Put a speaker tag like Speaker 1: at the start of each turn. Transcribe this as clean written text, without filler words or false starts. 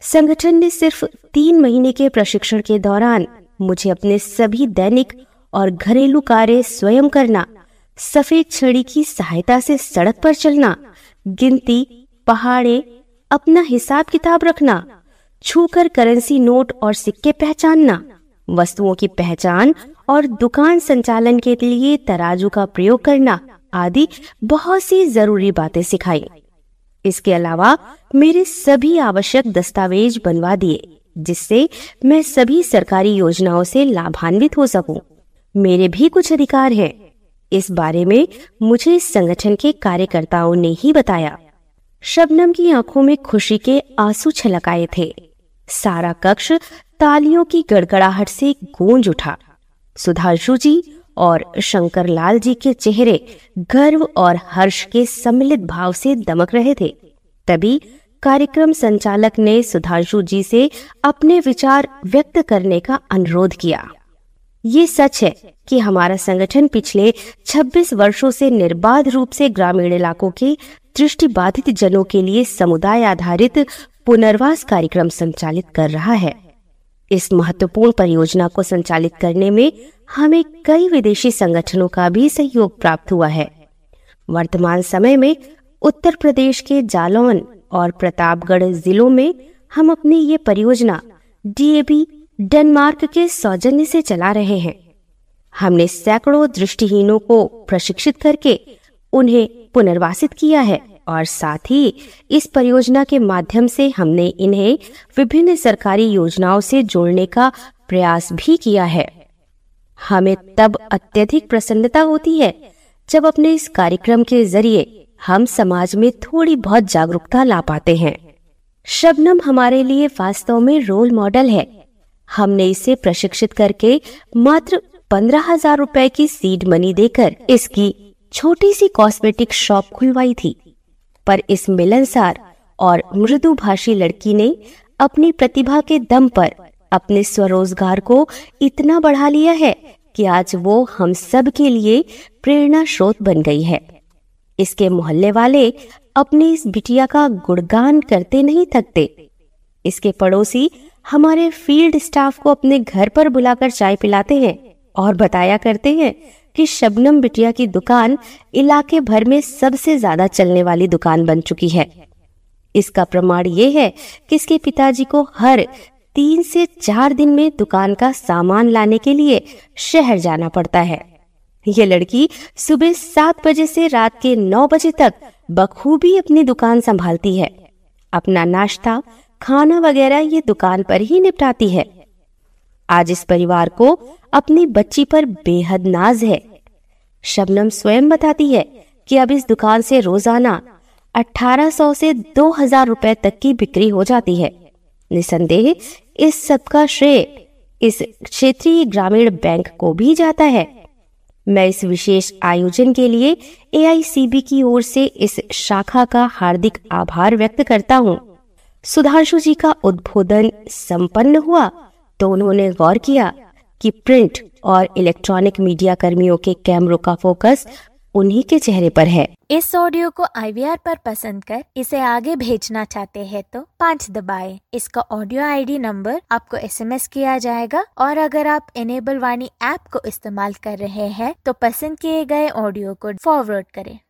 Speaker 1: संगठन ने सिर्फ 3 महीने के प्रशिक्षण के दौरान मुझे अपने सभी दैनिक और घरेलू कार्य स्वयं करना, सफेद छड़ी की सहायता से सड़क पर चलना, गिनती, पहाड़े, अपना हिसाब किताब रखना, छूकर करेंसी नोट और सिक्के पहचानना, वस्तुओं की पहचान और दुकान संचालन के लिए तराजू का प्रयोग करना आदि बहुत सी जरूरी बातें सिखाई। इसके अलावा मेरे सभी आवश्यक दस्तावेज बनवा दिए, जिससे मैं सभी सरकारी योजनाओं से लाभान्वित हो सकूं। मेरे भी कुछ अधिकार हैं। इस बारे में मुझे इस संगठन के कार्यकर्ताओं ने ही बताया। शबनम की आंखों में खुशी के आंसू छलक आए थे। सारा कक्ष तालियों की गड़गड़ाहट से गूंज उठा। सुधांशु जी और शंकर लाल जी के चेहरे गर्व और हर्ष के सम्मिलित भाव से दमक रहे थे। तभी कार्यक्रम संचालक ने सुधांशु जी से अपने विचार व्यक्त करने का अनुरोध किया। ये सच है कि हमारा संगठन पिछले 26 वर्षों से निर्बाध रूप से ग्रामीण इलाकों के दृष्टिबाधित जनों के लिए समुदाय आधारित पुनर्वास कार्यक्रम संचालित कर रहा है। इस महत्वपूर्ण परियोजना को संचालित करने में हमें कई विदेशी संगठनों का भी सहयोग प्राप्त हुआ है। वर्तमान समय में उत्तर प्रदेश के जालौन और प्रतापगढ़ जिलों में हम अपनी ये परियोजना DAB डेनमार्क के सौजन्य से चला रहे हैं। हमने सैकड़ों दृष्टिहीनों को प्रशिक्षित करके उन्हें पुनर्वासित किया है और साथ ही इस परियोजना के माध्यम से हमने इन्हें विभिन्न सरकारी योजनाओं से जोड़ने का प्रयास भी किया है। हमें तब अत्यधिक प्रसन्नता होती है जब अपने इस कार्यक्रम के जरिए हम समाज में थोड़ी बहुत जागरूकता ला पाते हैं। शबनम हमारे लिए वास्तव में रोल मॉडल है। हमने इसे प्रशिक्षित करके मात्र 15,000 रुपए की सीड मनी देकर इसकी छोटी सी कॉस्मेटिक शॉप खुलवाई थी, पर इस मिलनसार और मृदुभाषी लड़की ने अपनी प्रतिभा के दम पर अपने स्वरोजगार को इतना बढ़ा लिया है कि आज वो हम सब के लिए प्रेरणा स्रोत बन गई है। इसके मोहल्ले वाले अपनी इस बिटिया का गुणगान करते नहीं थकते। इसके पड़ोसी हमारे फील्ड स्टाफ को अपने घर पर बुलाकर चाय पिलाते हैं और बताया करते हैं कि शबनम बिटिया की दुकान इलाके भर में सबसे ज्यादा चलने वाली दुकान बन चुकी है। इसका प्रमाण ये है कि इसके पिताजी को हर 3 से 4 दिन में दुकान का सामान लाने के लिए शहर जाना पड़ता है। ये लड़की सुबह 7 बजे से रात के 9 बजे तक बखूबी अपनी दुकान संभालती है। अपना नाश्ता, खाना वगैरह ये दुकान पर ही निपटाती है। आज इस परिवार को अपनी बच्ची पर बेहद नाज है। शबनम स्वयं बताती है कि अब इस दुकान से रोजाना 1800 से 2000 रुपए तक की बिक्री हो जाती है। निसंदेह इस सब का श्रेय इस क्षेत्रीय ग्रामीण बैंक को भी जाता है। मैं इस विशेष आयोजन के लिए AICB की ओर से इस शाखा का हार्दिक आभार व्यक्त करता हूँ। सुधांशु जी का उद्बोधन संपन्न हुआ तो उन्होंने गौर किया कि प्रिंट और इलेक्ट्रॉनिक मीडिया कर्मियों के कैमरों का फोकस उन्हीं के चेहरे पर है।
Speaker 2: इस ऑडियो को IVR पर पसंद कर इसे आगे भेजना चाहते हैं तो 5 दबाएं। इसका ऑडियो ID नंबर आपको SMS किया जाएगा और अगर आप इनेबल वाणी ऐप को इस्तेमाल कर रहे हैं तो पसंद किए गए ऑडियो को फॉरवर्ड करें।